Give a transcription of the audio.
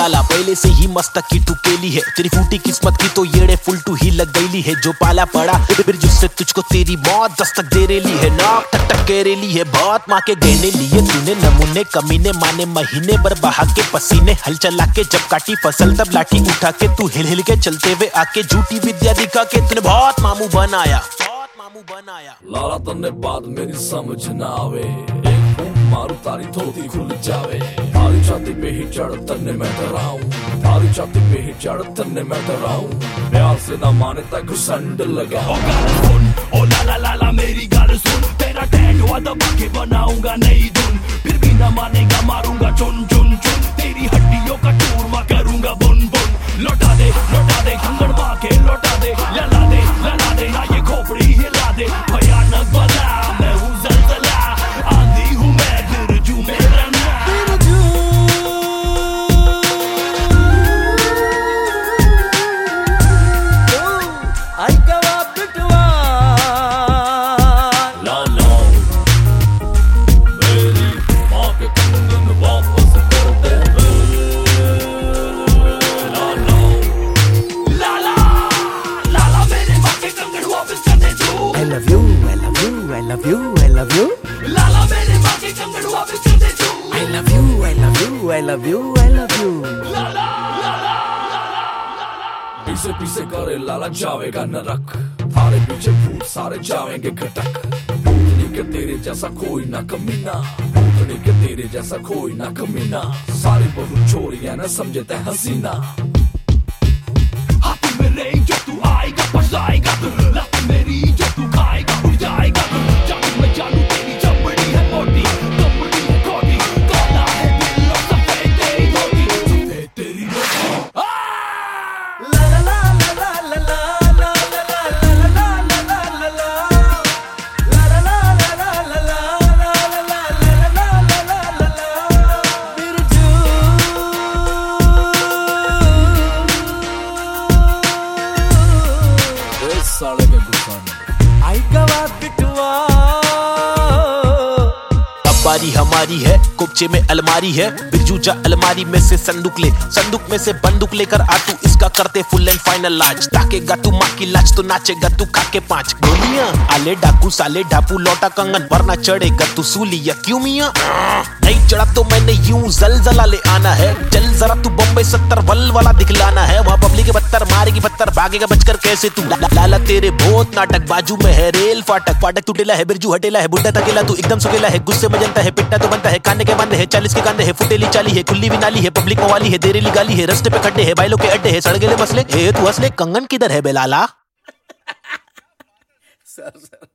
लाला पहले से ही मस्तक की टुकेली है, तेरी फूटी किस्मत की तो येड़े फुल टू ही लग गईली है। जो पाला पड़ा फिर जिससे तुझको तेरी मौत दस्तक दे रेली है, नाक टक टक के रेली है। बहुत माँ के गहने लिए तूने, नमूने कमीने माने महीने भर बहा के पसीने। हल चला के जब काटी फसल तब लाठी उठा के तू हिल हिल के चलते हुए आके झूठी विद्या दिखा के तूने बहुत मामू बनाया। लाला तन्ने बात मेरी समझ ना आवे, एक फूंक मारू तारी धोती खुल जावे। तारी छाती पे ही चढ़ तन्ने मैं डराऊं, तारी छाती पे ही चढ़ तन्ने मैं डराऊं। प्यार से ना माने तक घुसंड लगाऊं। ओ गाल सुन, ओ लाला लाला मेरी गाल सुन, तेरा टैटू दबा के बनाऊंगा नई धुन। फिर भी ना मानेगा मारूंगा चुन चुन चुन, तेरी हड्डियों का चूरमा करूंगा बुन बुन। लौटा दे कंगन माँ के लौटा दे, लला दे ना ये खोपड़ी हिला दे। भयानक बला मैं हूँ ज़लज़ला, आंधी हूँ मैं बिरजू मेरा नाम। आई गवा पिटवा लाला मेरी माँ के कंगन वापस कर दे। लाला मेरे माँ के कंगन वापस कर दे तू। I love you, I love you, I love you, I love you. लाला मेरे माँ के कंगन वापस कर दे तू। I love you, I love you, I love you, I love you. पीछे पीछे करे लाला जावेगा नरक, थारे पीछे भूत सारे जावेंगे घटक। भूतनी के तेरे जैसा कोई ना कमीना, भूतनी के तेरे जैसा कोई ना कमीना। सारी बहुत छोरियां ना समझते हसीना। हाथ मेरे जो तू आएगा पछताएगा, लत मेरी जो तू खाएगा उड़ जाएगा। जानू मैं जानू तेरी चमड़ी है मोटी, कमड़ी है खोटी, काला है दिल और सफेद तेरी धोती, सफेद तेरी धोती। La la la la la la la la la la la la la la la la. La la la la la la la la la la la la la la la. Birju. इस साले के गुस्सा में आई गवा पिटवा बारी हमारी है, कुपचे में अलमारी है। बिरजू जा अलमारी में से संदूक ले, संदूक में से बंदूक लेकर आ तू, इसका करते फुल एंड फाइनल लाज। ताकेगा तू माँ की लाज तो नाचेगा तू खाके 5 गोलियां। आले डाकू साले ढापू लौटा कंगन, वरना चढ़ेगा तू सूलिया। क्यों मियां नहीं चढ़ा तो मैंने यूं जलजला ले आना है। चल जरा तू बम्बई 70 वल वाला दिखलाना है, वहाँ पब्लिक के पत्थर मारेगी पत्थर, भागेगा बचकर कैसे तू। लाला तेरे बहुत नाटक, बाजू में है रेल फाटक। फाटक टूटेला है, बिरजू हटेला है, बुड्ढा तकेला तू एकदम सुकेला है। गुस्से में जनता है, पिट्टा तो बनता है, काने के बंदे है, 40 के कांधे है, फुटेली चाली है, खुली भी नाली है, पब्लिक मवाली है, देरेली गाली है, रस्ते पे खड्डे है, बाइलों के अड्डे है, सड़गेले मसले। तू हंसले कंगन किधर है बेलाला? सर